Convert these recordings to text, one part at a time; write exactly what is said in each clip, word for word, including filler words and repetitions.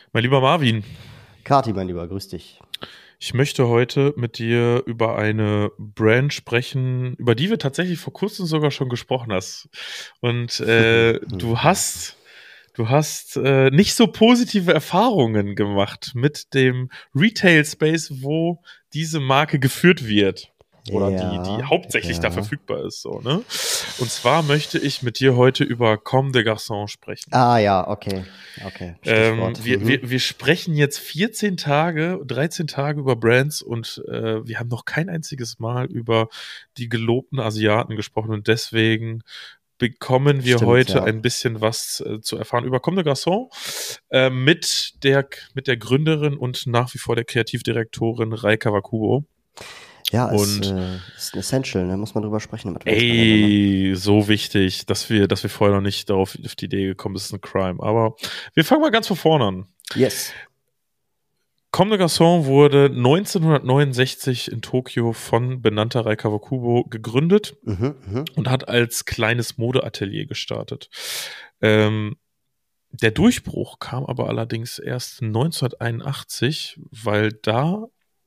Mein lieber Marvin, Kati, mein Lieber, grüß dich. ich möchte heute mit dir über eine Brand sprechen, über die wir tatsächlich vor kurzem sogar schon gesprochen hast. Und äh, du hast, du hast äh, nicht so positive Erfahrungen gemacht mit dem Retail Space, wo diese Marke geführt wird. Oder die, die Ja, hauptsächlich da ja. verfügbar ist, so, ne? Und zwar möchte ich mit dir heute über Comme des Garçons sprechen. Ah ja, okay, okay, Ähm, Stichwort. wir, Mhm. wir, wir sprechen jetzt vierzehn Tage, dreizehn Tage über Brands und äh, wir haben noch kein einziges Mal über die gelobten Asiaten gesprochen und deswegen bekommen wir Stimmt, heute ja. ein bisschen was äh, zu erfahren über Comme des Garçons äh, mit der, mit der Gründerin und nach wie vor der Kreativdirektorin Rei Kawakubo. Ja, ist, Und äh, ist ein Essential, ne? Muss man drüber sprechen im Adventskalender, ne? ey, so wichtig, dass wir, dass wir vorher noch nicht darauf auf die Idee gekommen sind, ist ein Crime. Aber wir fangen mal ganz von vorne an. Yes. Comme des Garçons wurde neunzehnhundertneunundsechzig in Tokio von benannter Rei Kawakubo gegründet Mhm, mhm. und hat als kleines Modeatelier gestartet. Ähm, der Durchbruch kam aber allerdings erst neunzehnhunderteinundachtzig, weil da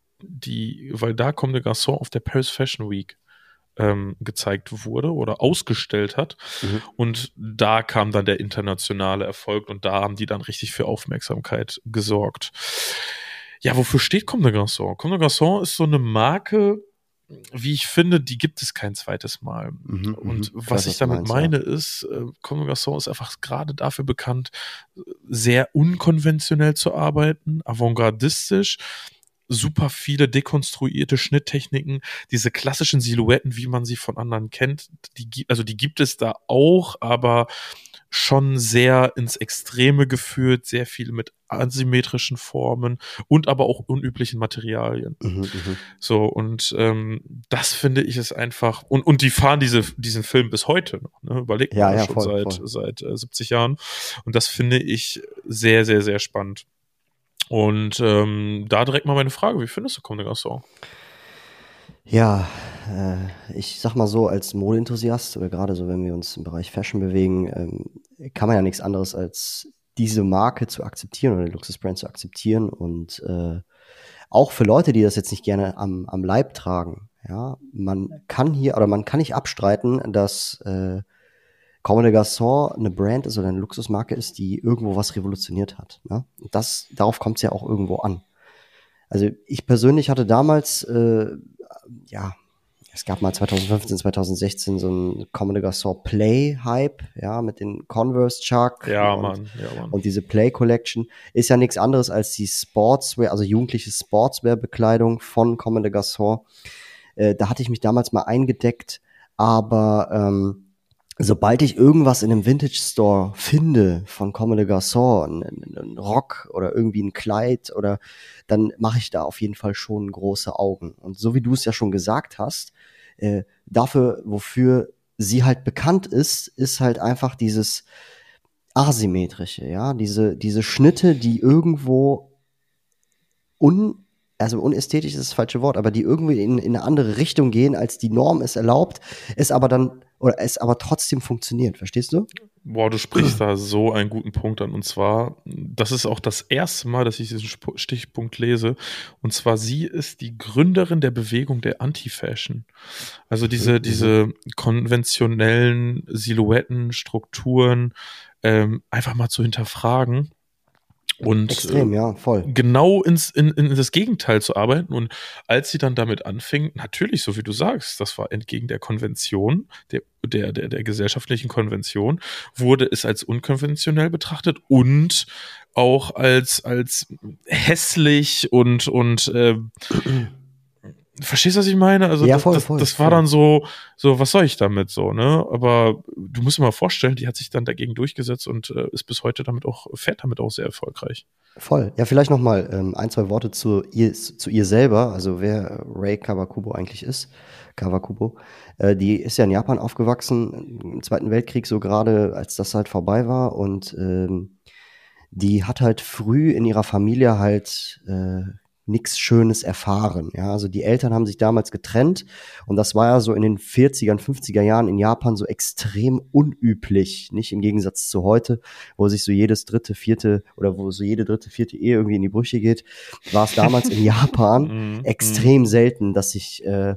die, weil da Comme des Garçons auf der Paris Fashion Week ähm, gezeigt wurde oder ausgestellt hat. Mhm. Und da kam dann der internationale Erfolg und da haben die dann richtig für Aufmerksamkeit gesorgt. Ja, wofür steht Comme des Garçons? Comme des Garçons ist so eine Marke, wie ich finde, die gibt es kein zweites Mal. Mhm, Und mhm. Ich was weiß, ich was du damit meinst, ja. meine ist, äh, Comme des Garçons ist einfach gerade dafür bekannt, sehr unkonventionell zu arbeiten, avantgardistisch, super viele dekonstruierte Schnitttechniken, diese klassischen Silhouetten, wie man sie von anderen kennt, die, gi- also die gibt es da auch, aber schon sehr ins Extreme geführt, sehr viel mit asymmetrischen Formen und aber auch unüblichen Materialien. Mhm, mhm. So, und ähm, das finde ich ist einfach, und, und die fahren diese, diesen Film bis heute noch, ne? Überlegt Ja, mal, ja, schon voll, seit, voll. seit äh, siebzig Jahren. Und das finde ich sehr, sehr, sehr spannend. Und ähm, da direkt mal meine Frage, wie findest du Comme des Garçons? Ja, äh, ich sag mal so, als Modeenthusiast oder gerade so, wenn wir uns im Bereich Fashion bewegen, ähm, kann man ja nichts anderes als diese Marke zu akzeptieren oder die Luxusbrand zu akzeptieren und äh, auch für Leute, die das jetzt nicht gerne am, am Leib tragen, ja, man kann hier oder man kann nicht abstreiten, dass äh, Comme des Garçons eine Brand ist oder eine Luxusmarke ist, die irgendwo was revolutioniert hat. Ne? Und das, darauf kommt es ja auch irgendwo an. Also ich persönlich hatte damals, äh, ja, es gab mal zwanzig fünfzehn, zwanzig sechzehn so ein Comme des Garçons Play-Hype, ja, mit den Converse Chuck Ja, und, Mann, ja, Mann. und diese Play Collection ist ja nichts anderes als die Sportswear, also jugendliche Sportswear-Bekleidung von Comme des Garçons. Äh, da hatte ich mich damals mal eingedeckt, aber ähm, sobald ich irgendwas in einem Vintage Store finde von Comme des Garçons, einen, einen Rock oder irgendwie ein Kleid oder dann mache ich da auf jeden Fall schon große Augen. Und so wie du es ja schon gesagt hast, äh, dafür, wofür sie halt bekannt ist, ist halt einfach dieses Asymmetrische, ja, diese, diese Schnitte, die irgendwo un, also unästhetisch ist das falsche Wort, aber die irgendwie in, in eine andere Richtung gehen, als die Norm es erlaubt, es aber dann, oder es aber trotzdem funktioniert, verstehst du? Boah, du sprichst da so einen guten Punkt an. Und zwar, das ist auch das erste Mal, dass ich diesen Sp- Stichpunkt lese. Und zwar, sie ist die Gründerin der Bewegung der Anti-Fashion. Also Mhm, diese, mhm. diese konventionellen Silhouetten, Strukturen, ähm, einfach mal zu hinterfragen und äh, Extrem, ja, voll. genau ins, in, in das Gegenteil zu arbeiten. Und als sie dann damit anfing, natürlich, so wie du sagst, das war entgegen der Konvention, der, der, der, der gesellschaftlichen Konvention, wurde es als unkonventionell betrachtet und auch als, als hässlich und, und äh, verstehst du, was ich meine? Also Ja, das, voll, das, voll, das war voll. dann so, so, was soll ich damit so, ne? Aber du musst dir mal vorstellen, die hat sich dann dagegen durchgesetzt und äh, ist bis heute damit auch, fährt damit auch sehr erfolgreich. Voll. Ja, vielleicht noch mal ähm, ein, zwei Worte zu ihr, zu ihr selber, also wer Rei Kawakubo eigentlich ist. Kawakubo. Äh, die ist ja in Japan aufgewachsen, im Zweiten Weltkrieg so gerade, als das halt vorbei war. Und ähm, die hat halt früh in ihrer Familie halt äh, nichts Schönes erfahren. Ja, also die Eltern haben sich damals getrennt und das war ja so in den vierzigern, fünfziger Jahren in Japan so extrem unüblich, nicht im Gegensatz zu heute, wo sich so jedes dritte, vierte oder wo so jede dritte, vierte Ehe irgendwie in die Brüche geht, war es damals in Japan extrem selten, dass sich äh,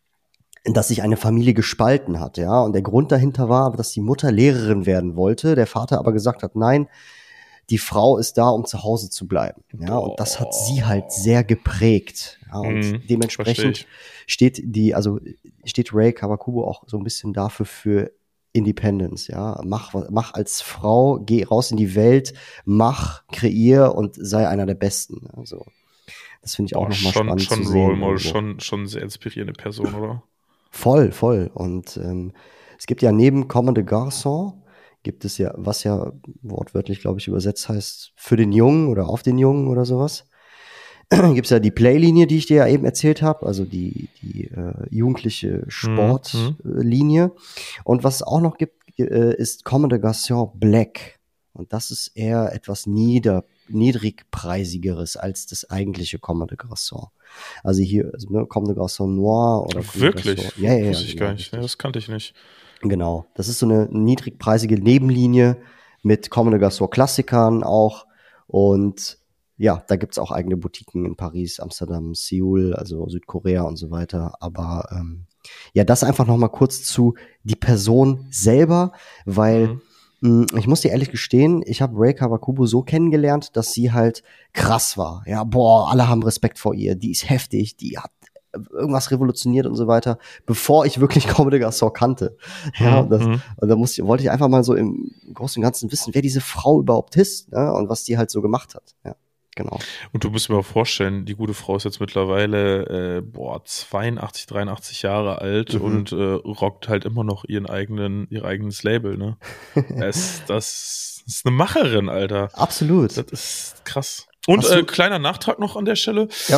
dass sich eine Familie gespalten hat, ja. Und der Grund dahinter war, dass die Mutter Lehrerin werden wollte, der Vater aber gesagt hat, nein, die Frau ist da, um zu Hause zu bleiben. Ja, und das hat sie halt sehr geprägt. Ja, und Mhm, dementsprechend steht die, also steht Rei Kawakubo auch so ein bisschen dafür für Independence, ja. Mach, mach als Frau, geh raus in die Welt, mach, kreier und sei einer der Besten. Also, das finde ich auch nochmal spannend schon zu sehen. Role Model, irgendwo. schon, schon eine sehr inspirierende Person, oder? Voll, voll. Und ähm, es gibt ja neben Comme des Garçons, gibt es ja, was ja wortwörtlich, glaube ich, übersetzt heißt, für den Jungen oder auf den Jungen oder sowas. Gibt es ja die Playlinie, die ich dir ja eben erzählt habe, also die, die äh, jugendliche Sportlinie. Und was es auch noch gibt, äh, ist Comme des Garçons Black. Und das ist eher etwas nieder, niedrigpreisigeres als das eigentliche Comme des Garçons. Also hier, also, ne, Comme des Garçons Noir oder Comme Wirklich? des Garçons- Ja, ja, ja, Wusste ich genau, gar nicht. Ja, richtig. das kannte ich nicht. Genau, das ist so eine niedrigpreisige Nebenlinie mit Comme des Garçons Klassikern auch. Und ja, da gibt's auch eigene Boutiquen in Paris, Amsterdam, Seoul, also Südkorea und so weiter. Aber ähm, ja, das einfach noch mal kurz zu die Person selber, weil Mhm. mh, ich muss dir ehrlich gestehen, ich habe Rei Kawakubo so kennengelernt, dass sie halt krass war. Ja, boah, alle haben Respekt vor ihr. Die ist heftig, die hat irgendwas revolutioniert und so weiter, bevor ich wirklich Comme des Garçons kannte. Ja, und, das, Mhm. und da musste, wollte ich einfach mal so im Großen und Ganzen wissen, wer diese Frau überhaupt ist, ne? Und was die halt so gemacht hat. Ja, genau. Und du musst mir mal vorstellen, die gute Frau ist jetzt mittlerweile, äh, boah, zweiundachtzig, dreiundachtzig Jahre alt Mhm. und äh, rockt halt immer noch ihren eigenen, ihr eigenes Label, ne? Es, das ist eine Macherin, Alter. Absolut. Das ist krass. Und Hast du- äh, kleiner Nachtrag noch an der Stelle, Ja.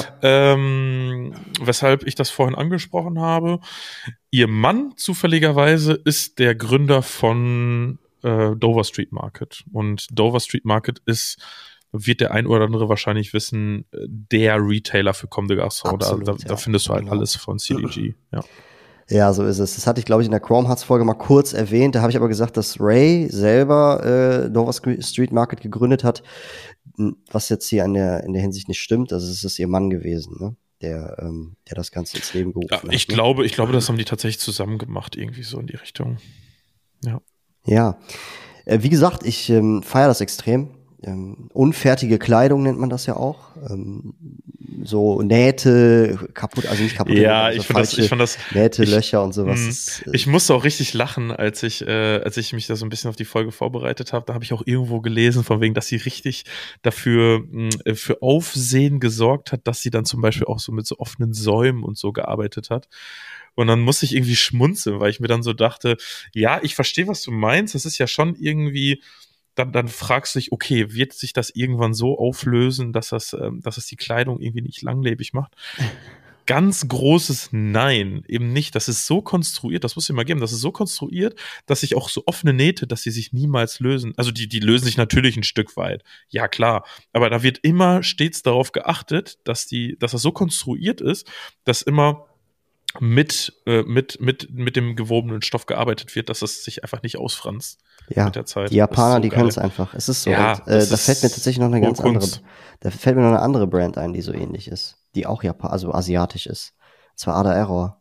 ähm, weshalb ich das vorhin angesprochen habe. Ihr Mann zufälligerweise ist der Gründer von äh, Dover Street Market. Und Dover Street Market ist, wird der ein oder andere wahrscheinlich wissen, äh, der Retailer für Comme des Garçons. Da, Absolut, da, ja. da findest du halt Genau. alles von C D G. Ja. Ja, so ist es. Das hatte ich, glaube ich, in der Chrome Hearts Folge mal kurz erwähnt. Da habe ich aber gesagt, dass Ray selber äh, Dover Street Market gegründet hat, was jetzt hier in der, in der Hinsicht nicht stimmt. Also es ist ihr Mann gewesen, ne? der, ähm, der das Ganze ins Leben gerufen Ja, hat. ich ne? glaube, ich glaube, das haben die tatsächlich zusammen gemacht, irgendwie so in die Richtung. Ja. Ja, äh, wie gesagt, ich ähm, feiere das extrem. Ähm, unfertige Kleidung nennt man das ja auch. Ähm, so Nähte kaputt, also nicht kaputt. Ja, also ich fand das, ich fand das, Nähte, ich, Löcher und sowas. mh, ist, äh, ich musste auch richtig lachen, als ich, äh, als ich mich da so ein bisschen auf die Folge vorbereitet habe. Da habe ich auch irgendwo gelesen, von wegen, dass sie richtig dafür mh, für Aufsehen gesorgt hat, dass sie dann zum Beispiel auch so mit so offenen Säumen und so gearbeitet hat. Und dann musste ich irgendwie schmunzeln, weil ich mir dann so dachte, ja, ich verstehe, was du meinst. Das ist ja schon irgendwie, dann, dann fragst du dich, okay, wird sich das irgendwann so auflösen, dass das, ähm, dass es die Kleidung irgendwie nicht langlebig macht? Ganz großes Nein, eben nicht. Das ist so konstruiert, das muss ich mal geben, das ist so konstruiert, dass sich auch so offene Nähte, dass sie sich niemals lösen. Also die, die lösen sich natürlich ein Stück weit. Ja, klar. Aber da wird immer stets darauf geachtet, dass die, dass das so konstruiert ist, dass immer mit, äh, mit, mit, mit dem gewobenen Stoff gearbeitet wird, dass es sich einfach nicht ausfranst ja, mit der Zeit. die Japaner, Das ist so die können geil. es einfach. Es ist so. Ja, und, äh, das da fällt mir ist tatsächlich noch eine hohe ganz andere, Kunst. da fällt mir noch eine andere Brand ein, die so ähnlich ist, die auch Japan, also asiatisch ist. Und zwar Ada Error.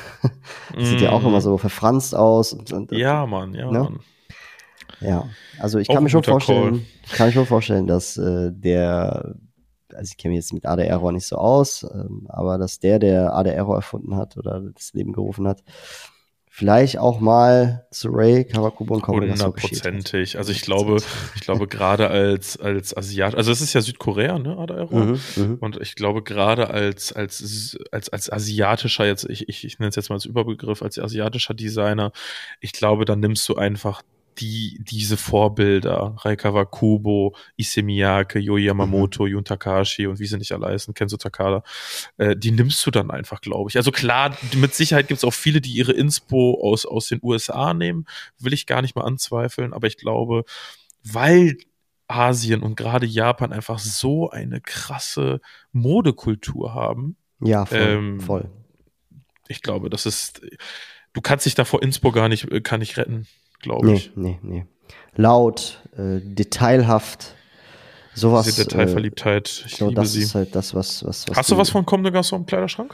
Das sieht ja auch immer Mhm. so verfranst aus. Und, und, Ja, Mann, ja, ne? Mann. Ja, also ich Auch kann mir ein schon guter vorstellen, ich kann mir schon vorstellen, dass äh, der, also ich kenne mich jetzt mit Ada Error nicht so aus, ähm, aber dass der, der Ada Error erfunden hat oder das Leben gerufen hat, vielleicht auch mal zu Ray Kawakubo und Comme des Garçons geschielt hat. Hundertprozentig. Also ich glaube, ich glaube gerade als, als Asiat, also es ist ja Südkorea, ne, Ada Error. Mhm, mhm. Und ich glaube gerade als, als, als, als asiatischer, jetzt, ich, ich, ich nenne es jetzt mal als Überbegriff, als asiatischer Designer, ich glaube, dann nimmst du einfach die, diese Vorbilder, Rei Kawakubo, Issey Miyake, Yo Yamamoto, Jun Takahashi und wie sie nicht alle heißen, Kenzo Takada, äh, die nimmst du dann einfach, glaube ich. Also klar, mit Sicherheit gibt es auch viele, die ihre Inspo aus, aus den U S A nehmen, will ich gar nicht mal anzweifeln, aber ich glaube, weil Asien und gerade Japan einfach so eine krasse Modekultur haben. Ja, voll, Ähm, voll. Ich glaube, das ist, du kannst dich da vor Inspo gar nicht, äh, kann nicht retten, glaube Nee, ich. nee, nee. Laut, äh, detailhaft, sowas. Diese Detailverliebtheit, ich äh, so, liebe das sie. ist halt das, was, was, was Hast du was von Comme des Garçons im Kleiderschrank?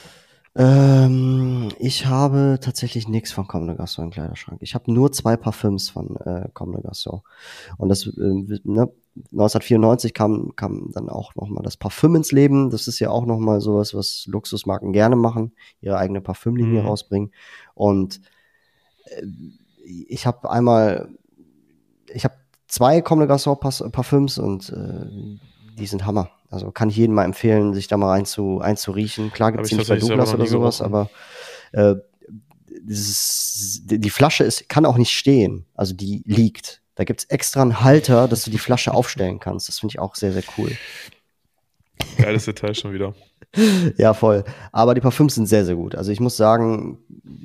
Ähm, ich habe tatsächlich nichts von Comme des Garçons im Kleiderschrank. Ich habe nur zwei Parfüms von äh, Comme des Garçons. Und das, äh, ne, neunzehnhundertvierundneunzig kam, kam dann auch noch mal das Parfüm ins Leben. Das ist ja auch noch mal sowas, was Luxusmarken gerne machen, ihre eigene Parfümlinie Mhm. rausbringen. Und äh, ich habe einmal, ich habe zwei Comme des Garçons Parfüms und äh, die sind Hammer. Also kann ich jedem mal empfehlen, sich da mal rein zu, einzuriechen. Klar gibt es die nicht bei Douglas oder sowas, aber äh, dieses, die, die Flasche ist, kann auch nicht stehen. Also die liegt. Da gibt es extra einen Halter, dass du die Flasche aufstellen kannst. Das finde ich auch sehr, sehr cool. Geiles Detail schon wieder. Ja, voll. Aber die Parfüms sind sehr, sehr gut. Also ich muss sagen,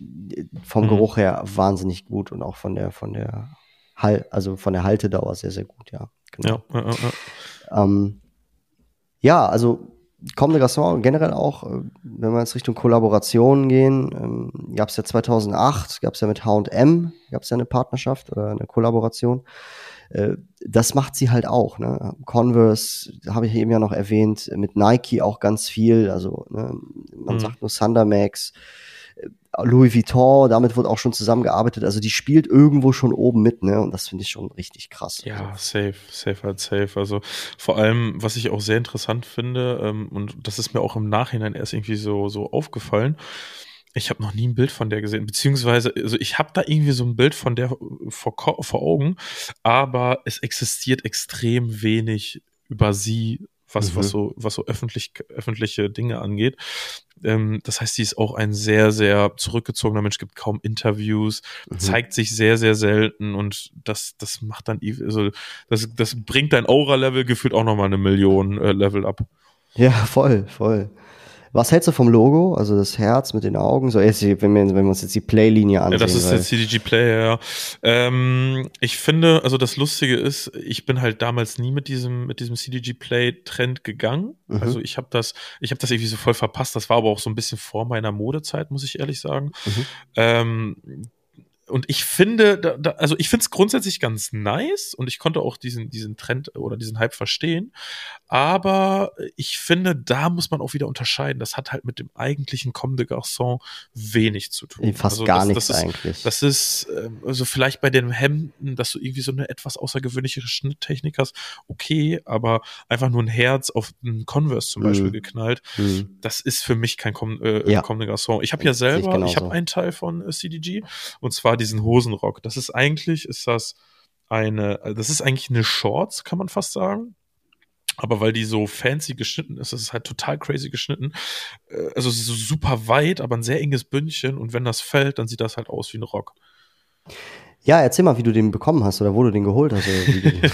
vom Mhm. Geruch her wahnsinnig gut und auch von der, von der Hal also von der Haltedauer sehr, sehr gut, ja. Genau. Ja, ja, ja. Ähm, ja, also Comme des Garçons generell auch, wenn wir jetzt Richtung Kollaboration gehen, ähm, gab es ja zweitausendacht, gab es ja mit H und M, gab es ja eine Partnerschaft oder eine Kollaboration. Äh, das macht sie halt auch. Ne? Converse, habe ich eben ja noch erwähnt, mit Nike auch ganz viel. Also ne, man Mhm. sagt nur Thunder Max. Louis Vuitton, damit wird auch schon zusammengearbeitet. Also die spielt irgendwo schon oben mit, ne? Und das finde ich schon richtig krass. Ja, also. safe, safe halt safe. Also vor allem, was ich auch sehr interessant finde, ähm, und das ist mir auch im Nachhinein erst irgendwie so, so aufgefallen, ich habe noch nie ein Bild von der gesehen, beziehungsweise, also ich habe da irgendwie so ein Bild von der vor, Ko- vor Augen, aber es existiert extrem wenig über sie, was, Mhm. was so, was so öffentlich, öffentliche Dinge angeht. Ähm, das heißt, sie ist auch ein sehr, sehr zurückgezogener Mensch, gibt kaum Interviews, Mhm. zeigt sich sehr, sehr selten und das, das macht dann, also das, das bringt dein Aura-Level gefühlt auch nochmal eine Million äh, Level ab. Ja, voll, voll. Was hältst du vom Logo? Also das Herz mit den Augen? So, jetzt, wenn, wir, wenn wir uns jetzt die Playlinie ansehen. Ja, das ist weil, der C D G Player, ja. Ähm, ich finde, also das Lustige ist, ich bin halt damals nie mit diesem mit diesem C D G Play Trend gegangen. Mhm. Also ich habe das, ich habe das irgendwie so voll verpasst. Das war aber auch so ein bisschen vor meiner Modezeit, muss ich ehrlich sagen. Mhm. Ähm, und ich finde, da, da, also ich finde es grundsätzlich ganz nice und ich konnte auch diesen, diesen Trend oder diesen Hype verstehen. Aber ich finde, da muss man auch wieder unterscheiden. Das hat halt mit dem eigentlichen Comme des Garçons wenig zu tun. Fast also gar das, nichts das ist, eigentlich. Das ist, ähm, also vielleicht bei den Hemden, dass du irgendwie so eine etwas außergewöhnliche Schnitttechnik hast, okay, aber einfach nur ein Herz auf einen Converse zum Beispiel Mhm. geknallt, Mhm. das ist für mich kein Comme, äh, Ja. Comme des Garçons. Ich habe ja Sehe ich selber, ich, genauso. habe einen Teil von äh, C D G und zwar diesen Hosenrock. Das ist eigentlich, ist das eine, das ist eigentlich eine Shorts, kann man fast sagen. Aber weil die so fancy geschnitten ist, das ist halt total crazy geschnitten. Äh, Also es ist so super weit, aber ein sehr enges Bündchen. Und wenn das fällt, dann sieht das halt aus wie ein Rock. Ja, erzähl mal, wie du den bekommen hast oder wo du den geholt hast. Oder wie du den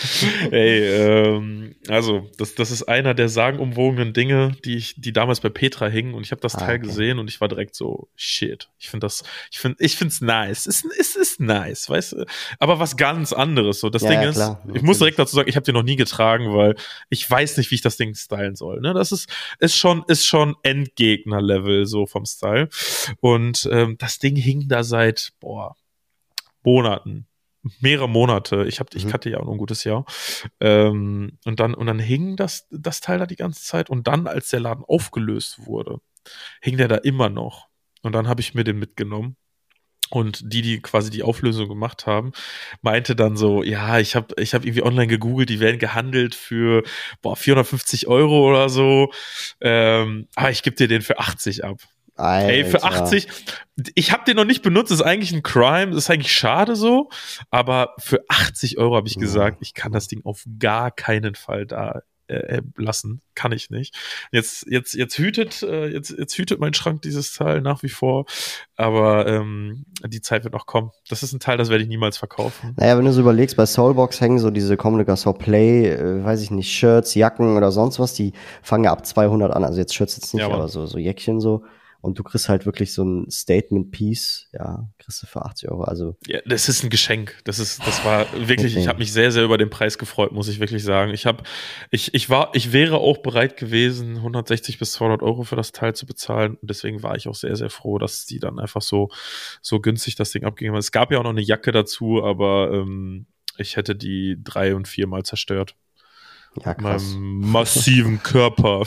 Ey, ähm, also das, das ist einer der sagenumwogenen Dinge, die ich, die damals bei Petra hingen. Und ich habe das Ah, Teil okay. gesehen und ich war direkt so, shit. Ich finde das, ich finde, ich finde es nice. Es ist, es ist nice, weißt du? Aber was ganz anderes. So, das Ja, Ding ja, ist, klar, ich natürlich. muss direkt dazu sagen, ich habe den noch nie getragen, weil ich weiß nicht, wie ich das Ding stylen soll. Ne? Das ist, ist schon, ist schon Endgegner-Level so vom Style. Und ähm, das Ding hing da seit, boah, Monaten. Mehrere Monate. Ich hab, ich Mhm. hatte ja auch noch ein gutes Jahr. Ähm, und dann, und dann hing das, das Teil da die ganze Zeit. Und dann, als der Laden aufgelöst wurde, hing der da immer noch. Und dann habe ich mir den mitgenommen. Und die, die quasi die Auflösung gemacht haben, meinte dann so, ja, ich habe ich hab irgendwie online gegoogelt, die werden gehandelt für boah, vierhundertfünfzig Euro oder so. Ähm, aber ich gebe dir den für achtzig ab. Alter. Ey, für achtzig, ich habe den noch nicht benutzt, ist eigentlich ein Crime, ist eigentlich schade so, aber für achtzig Euro habe ich Ja. gesagt, ich kann das Ding auf gar keinen Fall da äh, lassen, kann ich nicht. Jetzt, jetzt, jetzt hütet, äh, jetzt, jetzt hütet mein Schrank dieses Teil nach wie vor, aber ähm, die Zeit wird noch kommen. Das ist ein Teil, das werde ich niemals verkaufen. Naja, wenn du so überlegst, bei Soulbox hängen so diese Comme des Garçons Play, äh, weiß ich nicht, Shirts, Jacken oder sonst was, die fangen ja ab zweihundert an. Also jetzt Shirts jetzt nicht, Ja, Mann. aber so, so Jäckchen so. Und du kriegst halt wirklich so ein Statement-Piece, ja, kriegst du für achtzig Euro. Also ja, das ist ein Geschenk. Das ist, das war wirklich, ich habe mich sehr, sehr über den Preis gefreut, muss ich wirklich sagen. Ich habe, ich, ich war, ich wäre auch bereit gewesen, hundertsechzig bis zweihundert Euro für das Teil zu bezahlen. Und deswegen war ich auch sehr, sehr froh, dass die dann einfach so, so günstig das Ding abgegeben haben. Es gab ja auch noch eine Jacke dazu, aber ähm, ich hätte die drei- und viermal zerstört. Ja, krass. Mit meinem massiven Körper.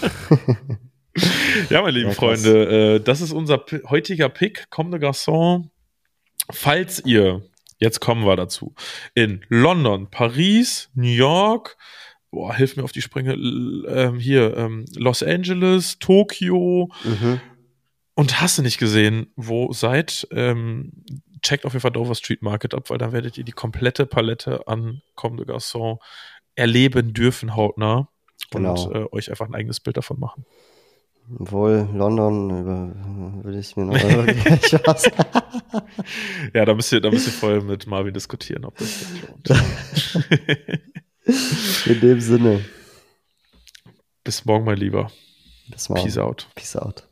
Ja, meine lieben ja, Freunde, äh, das ist unser P- heutiger Pick, Comme des Garçons. Falls ihr, jetzt kommen wir dazu, in London, Paris, New York, boah, hilf mir auf die Sprünge, l- ähm, hier, ähm, Los Angeles, Tokio Mhm. und hast du nicht gesehen, wo seid, ähm, checkt auf jeden Fall Dover Street Market ab, weil da werdet ihr die komplette Palette an Comme des Garçons erleben dürfen, hautnah. Genau. Und äh, euch einfach ein eigenes Bild davon machen. Wohl, London, über, würde ich mir noch wirklich was. Ja, da müsst ihr, da müsst ihr vorher mit Marvin diskutieren, ob das sich lohnt. In dem Sinne. Bis morgen, mein Lieber. Bis morgen. Peace out. Peace out.